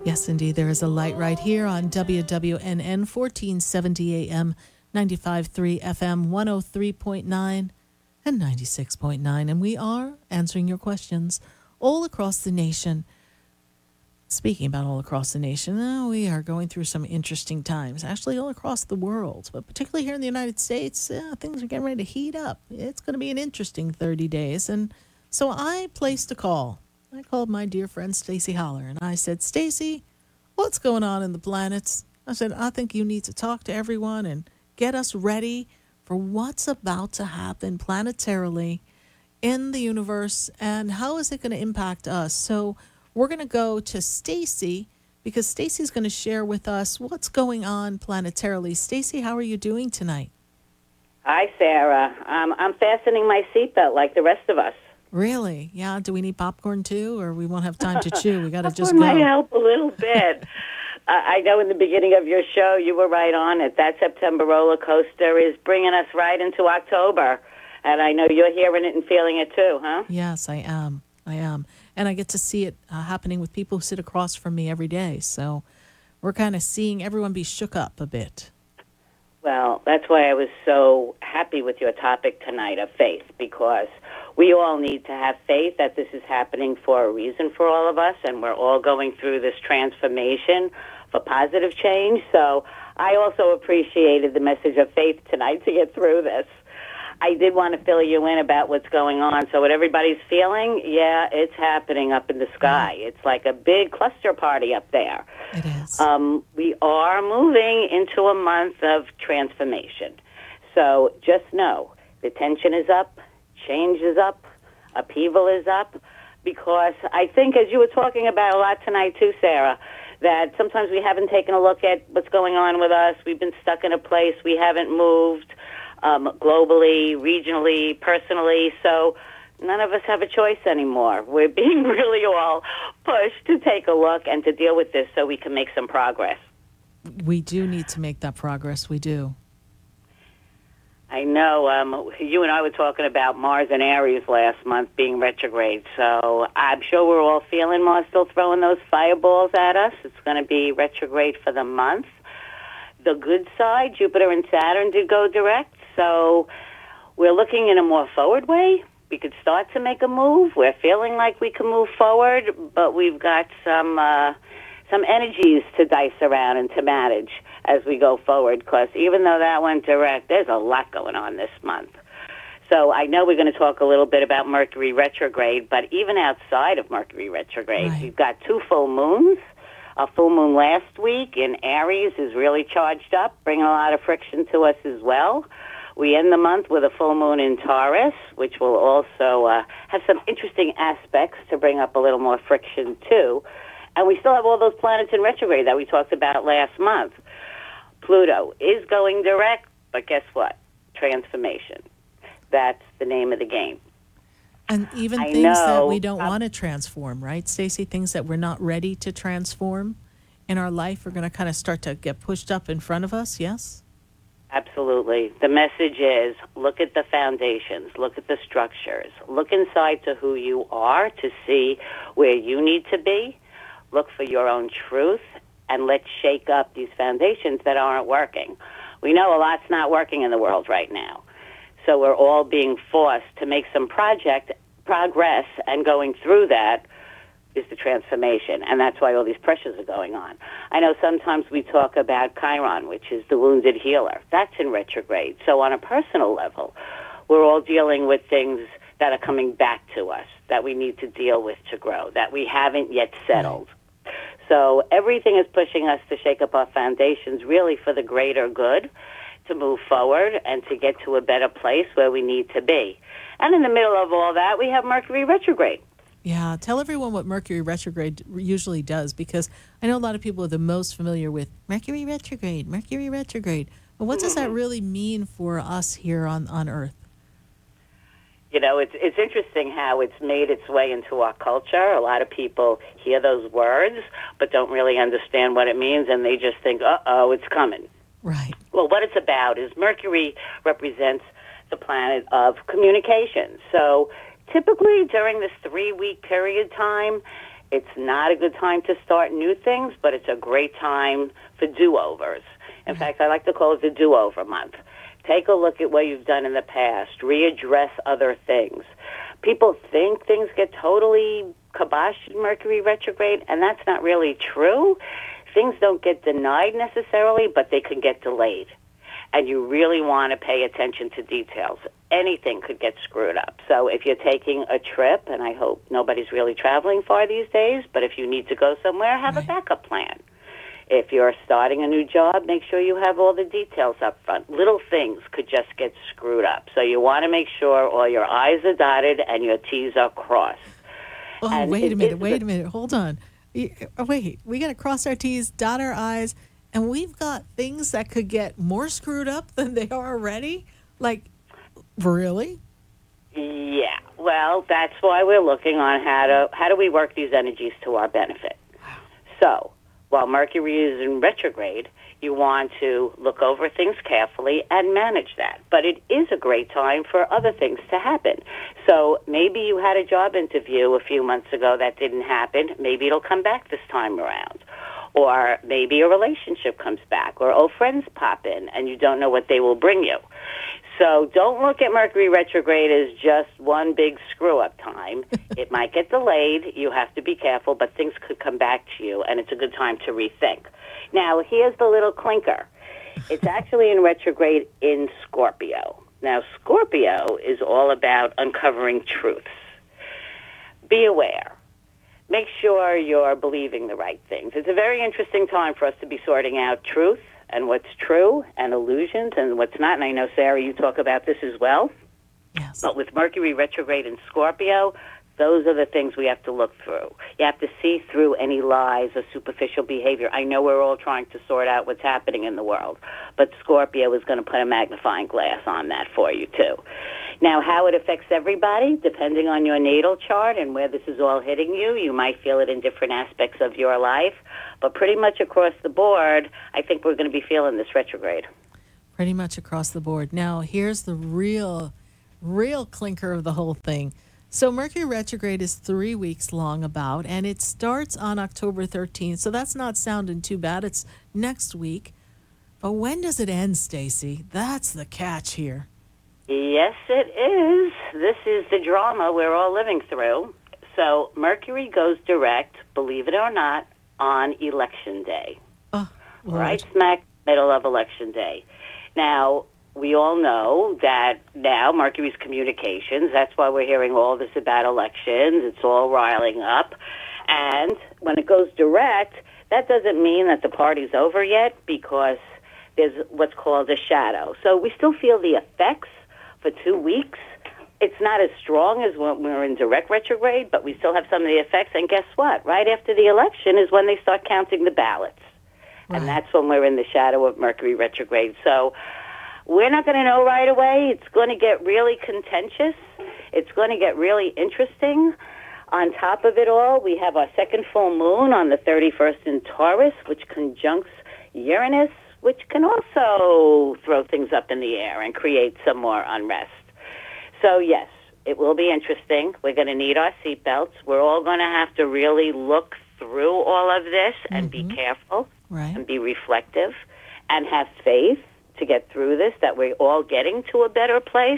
Yes, indeed. There is a light right here on WWNN 1470 AM, 95.3 FM, 103.9 and 96.9. And we are answering your questions all across the nation. Speaking about all across the nation, we are going through some interesting times, actually all across the world, but particularly here in the United States, things are getting ready to heat up. It's going to be an interesting 30 days. And so I placed a call. I called my dear friend Stacy Holler, and I said, Stacy, what's going on in the planets? I said, I think you need to talk to everyone and get us ready for what's about to happen planetarily in the universe and how is it going to impact us. So we're going to go to Stacy because Stacy's going to share with us what's going on planetarily. Stacy, how are you doing tonight? Hi, Sarah. I'm fastening my seatbelt like the rest of us. Really? Yeah. Do we need popcorn too, or we won't have time to chew? We got to just Popcorn go. might help a little bit. I know in the beginning of your show you were right on it. That September roller coaster is bringing us right into October. And I know you're hearing it and feeling it too, huh? Yes, I am. And I get to see it happening with people who sit across from me every day. So we're kind of seeing everyone be shook up a bit. Well, that's why I was so happy with your topic tonight of faith, because we all need to have faith that this is happening for a reason for all of us, and we're all going through this transformation for positive change. So I also appreciated the message of faith tonight to get through this. I did want to fill you in about what's going on. So what everybody's feeling, yeah, it's happening up in the sky. It's like a big cluster party up there. It is. We are moving into a month of transformation. So just know the tension is up, change is up, upheaval is up, because I think, as you were talking about a lot tonight too, Sarah, that sometimes we haven't taken a look at what's going on with us. We've been stuck in a place. We haven't moved. Globally, regionally, personally, so none of us have a choice anymore. We're being really all pushed to take a look and to deal with this so we can make some progress. We do need to make that progress. We do. I know you and I were talking about Mars and Aries last month being retrograde, so I'm sure we're all feeling Mars still throwing those fireballs at us. It's going to be retrograde for the month. The good side, Jupiter and Saturn did go direct. So we're looking in a more forward way. We could start to make a move. We're feeling like we can move forward, but we've got some energies to dice around and to manage as we go forward, because even though that went direct, there's a lot going on this month. So I know we're going to talk a little bit about Mercury retrograde, but even outside of Mercury retrograde, Right. We've got two full moons. A full moon last week in Aries is really charged up, bringing a lot of friction to us as well. We end the month with a full moon in Taurus, which will also have some interesting aspects to bring up a little more friction, too. And we still have all those planets in retrograde that we talked about last month. Pluto is going direct, but guess what? Transformation. That's the name of the game. And even things that we don't want to transform, right, Stacey? Things that we're not ready to transform in our life are going to kind of start to get pushed up in front of us, yes? Absolutely. The message is look at the foundations, look at the structures, look inside to who you are to see where you need to be, look for your own truth, and let's shake up these foundations that aren't working. We know a lot's not working in the world right now. So we're all being forced to make some progress, and going through that is the transformation, and that's why all these pressures are going on. I know sometimes we talk about Chiron, which is the wounded healer. That's in retrograde. So on a personal level, we're all dealing with things that are coming back to us that we need to deal with to grow, that we haven't yet settled. So everything is pushing us to shake up our foundations really for the greater good, to move forward and to get to a better place where we need to be. And in the middle of all that, we have Mercury retrograde. Yeah, tell everyone what Mercury retrograde usually does, because I know a lot of people are the most familiar with Mercury retrograde. But what does that really mean for us here on Earth? You know, it's interesting how it's made its way into our culture. A lot of people hear those words but don't really understand what it means, and they just think, uh-oh, it's coming. Right. Well, what it's about is Mercury represents the planet of communication. So typically during this 3-week period time, It's not a good time to start new things, but it's a great time for do-overs. In fact, I like to call it the do-over month. Take a look at what you've done in the past. Readdress other things. People think things get totally kiboshed in Mercury retrograde, and that's not really true. Things don't get denied necessarily, but they can get delayed. And you really want to pay attention to details. Anything could get screwed up. So if you're taking a trip, and I hope nobody's really traveling far these days, but if you need to go somewhere, have a backup plan. If you're starting a new job, make sure you have all the details up front. Little things could just get screwed up. So you want to make sure all your I's are dotted and your T's are crossed. Oh, and wait a minute. Hold on. Wait, we got to cross our T's, dot our I's, and we've got things that could get more screwed up than they are already? Like, really? Yeah. Well, that's why we're looking on how do we work these energies to our benefit. So, while Mercury is in retrograde, you want to look over things carefully and manage that. But it is a great time for other things to happen. So maybe you had a job interview a few months ago that didn't happen. Maybe it'll come back this time around. Or maybe a relationship comes back, or old friends pop in, and you don't know what they will bring you. So don't look at Mercury retrograde as just one big screw-up time. It might get delayed. You have to be careful, but things could come back to you, and it's a good time to rethink. Now, here's the little clinker. It's actually in retrograde in Scorpio. Now, Scorpio is all about uncovering truths. Be aware. Make sure you're believing the right things. It's a very interesting time for us to be sorting out truth and what's true and illusions and what's not. And I know, Sarah, you talk about this as well. Yes. But with Mercury retrograde in Scorpio, those are the things we have to look through. You have to see through any lies or superficial behavior. I know we're all trying to sort out what's happening in the world, but Scorpio is going to put a magnifying glass on that for you, too. Now, how it affects everybody, depending on your natal chart and where this is all hitting you, you might feel it in different aspects of your life. But pretty much across the board, I think we're going to be feeling this retrograde. Pretty much across the board. Now, here's the real clinker of the whole thing. So Mercury retrograde is 3 weeks long about, and it starts on October 13th. So that's not sounding too bad. It's next week. But when does it end, Stacy? That's the catch here. Yes, it is. This is the drama we're all living through. So Mercury goes direct, believe it or not, on Election Day. Oh, Lord. Right smack middle of Election Day. Now, we all know that now Mercury's communications, that's why we're hearing all this about elections. It's all riling up. And when it goes direct, that doesn't mean that the party's over yet because there's what's called a shadow. So we still feel the effects for 2 weeks. It's not as strong as when we're in direct retrograde, but we still have some of the effects. And guess what? Right after the election is when they start counting the ballots. Right. And that's when we're in the shadow of Mercury retrograde. So we're not going to know right away. It's going to get really contentious. It's going to get really interesting. On top of it all, we have our second full moon on the 31st in Taurus, which conjuncts Uranus, which can also throw things up in the air and create some more unrest. So, yes, it will be interesting. We're going to need our seatbelts. We're all going to have to really look through all of this and be careful and be reflective and have faith to get through this, that we're all getting to a better place.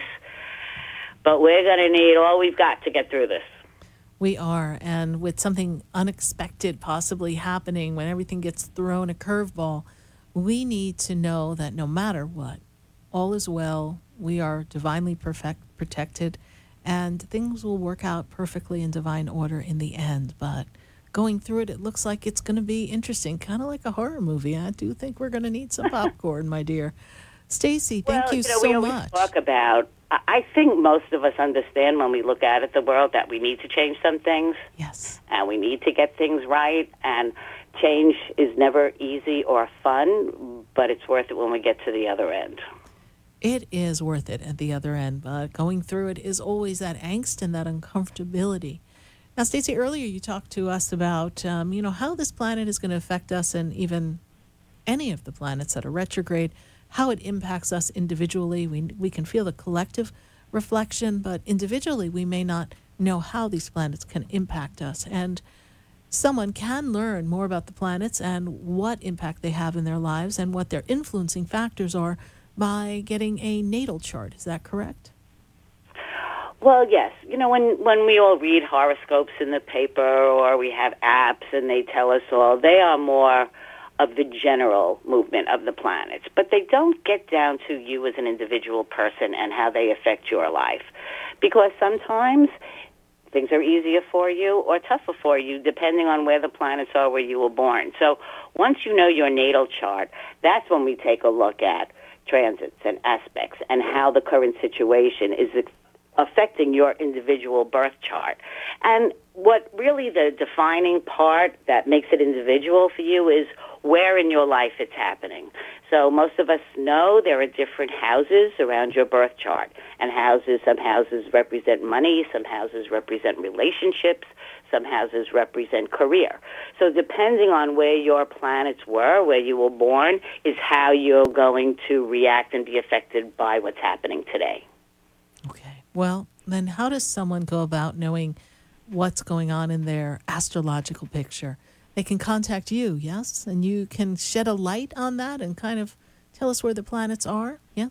But we're going to need all we've got to get through this. We are, and with something unexpected possibly happening, when everything gets thrown a curveball, we need to know that no matter what, all is well, we are divinely protected, and things will work out perfectly in divine order in the end. But going through it, it looks like it's going to be interesting, kind of like a horror movie. I do think we're going to need some popcorn, my dear. Stacy, thank you so we much. Talk about, I think most of us understand when we look at the world that we need to change some things. Yes. And we need to get things right. And change is never easy or fun, but it's worth it when we get to the other end. It is worth it at the other end, but going through it is always that angst and that uncomfortability. Now, Stacey, earlier you talked to us about, how this planet is going to affect us, and even any of the planets that are retrograde, how it impacts us individually. We can feel the collective reflection, but individually we may not know how these planets can impact us. And someone can learn more about the planets and what impact they have in their lives and what their influencing factors are by getting a natal chart. Is that correct? Well, yes. You know, when we all read horoscopes in the paper or we have apps and they tell us all, they are more of the general movement of the planets. But they don't get down to you as an individual person and how they affect your life. Because sometimes things are easier for you or tougher for you depending on where the planets are where you were born. So once you know your natal chart, that's when we take a look at transits and aspects and how the current situation is affecting your individual birth chart. And what really the defining part that makes it individual for you is where in your life it's happening. So most of us know there are different houses around your birth chart. And some houses represent money, some houses represent relationships, some houses represent career. So depending on where your planets were, where you were born, is how you're going to react and be affected by what's happening today. Okay. Well, then how does someone go about knowing what's going on in their astrological picture? They can contact you, yes? And you can shed a light on that and kind of tell us where the planets are, yes?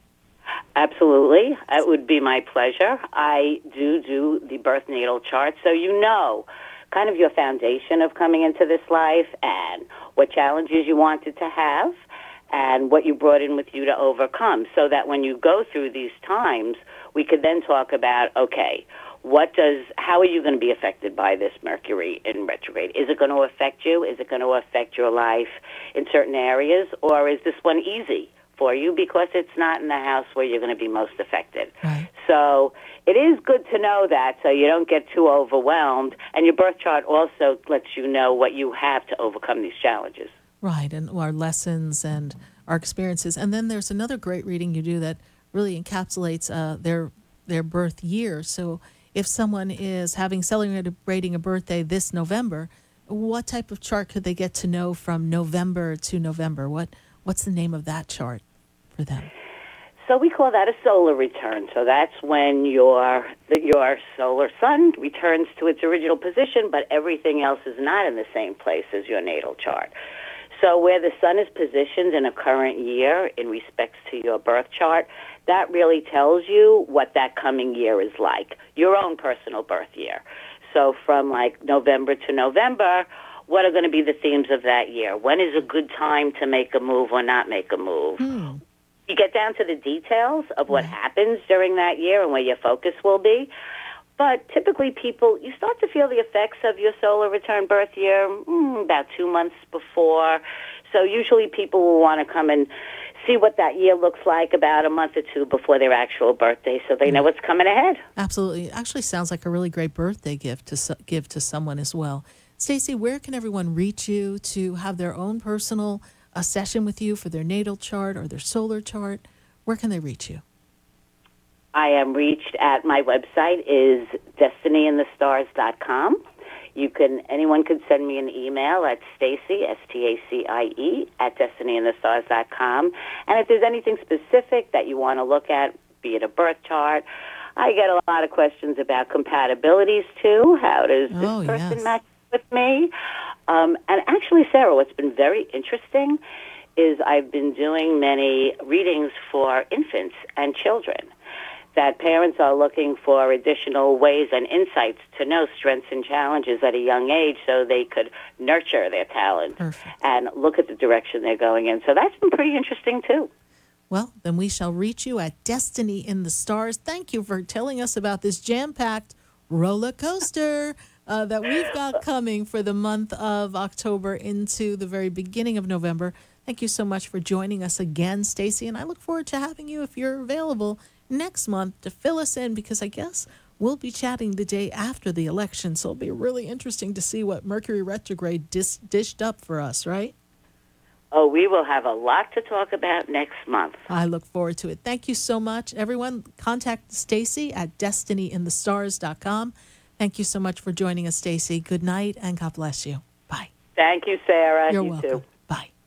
Absolutely. It would be my pleasure. I do the birth natal chart, so you know kind of your foundation of coming into this life and what challenges you wanted to have and what you brought in with you to overcome, so that when you go through these times, we could then talk about, okay, how are you going to be affected by this Mercury in retrograde? Is it going to affect you? Is it going to affect your life in certain areas? Or is this one easy for you because it's not in the house where you're going to be most affected? Right. So it is good to know that so you don't get too overwhelmed. And your birth chart also lets you know what you have to overcome these challenges. Right, and our lessons and our experiences. And then there's another great reading you do that really encapsulates their birth year. So if someone is celebrating a birthday this November, what type of chart could they get to know from November to November? What's the name of that chart for them? So we call that a solar return. So that's when your solar sun returns to its original position, but everything else is not in the same place as your natal chart. So where the sun is positioned in a current year in respects to your birth chart, that really tells you what that coming year is like, your own personal birth year. So from like November to November, what are going to be the themes of that year? When is a good time to make a move or not make a move? You get down to the details of what happens during that year and where your focus will be. But typically you start to feel the effects of your solar return birth year about 2 months before. So usually people will want to come and see what that year looks like about a month or two before their actual birthday so they know what's coming ahead. Absolutely. It actually sounds like a really great birthday gift to give to someone as well. Stacey, where can everyone reach you to have their own personal session with you for their natal chart or their solar chart? Where can they reach you? I am reached at my website is destinyinthestars.com. Anyone could send me an email at Stacie, Stacie, at destinyinthestars.com. And if there's anything specific that you want to look at, be it a birth chart, I get a lot of questions about compatibilities too. How does this person match with me? And actually, Sarah, what's been very interesting is I've been doing many readings for infants and children, that parents are looking for additional ways and insights to know strengths and challenges at a young age so they could nurture their talent and look at the direction they're going in. So that's been pretty interesting, too. Well, then we shall reach you at Destiny in the Stars. Thank you for telling us about this jam-packed roller coaster that we've got coming for the month of October into the very beginning of November. Thank you so much for joining us again, Stacey, and I look forward to having you, if you're available, next month to fill us in, because I guess we'll be chatting the day after the election, so it'll be really interesting to see what Mercury retrograde dished up for us, right? Oh, we will have a lot to talk about next month. I look forward to it. Thank you so much. Everyone, contact Stacey at destinyinthestars.com. Thank you so much for joining us, Stacey. Good night, and God bless you. Bye. Thank you, Sarah. You're you welcome. too. Bye.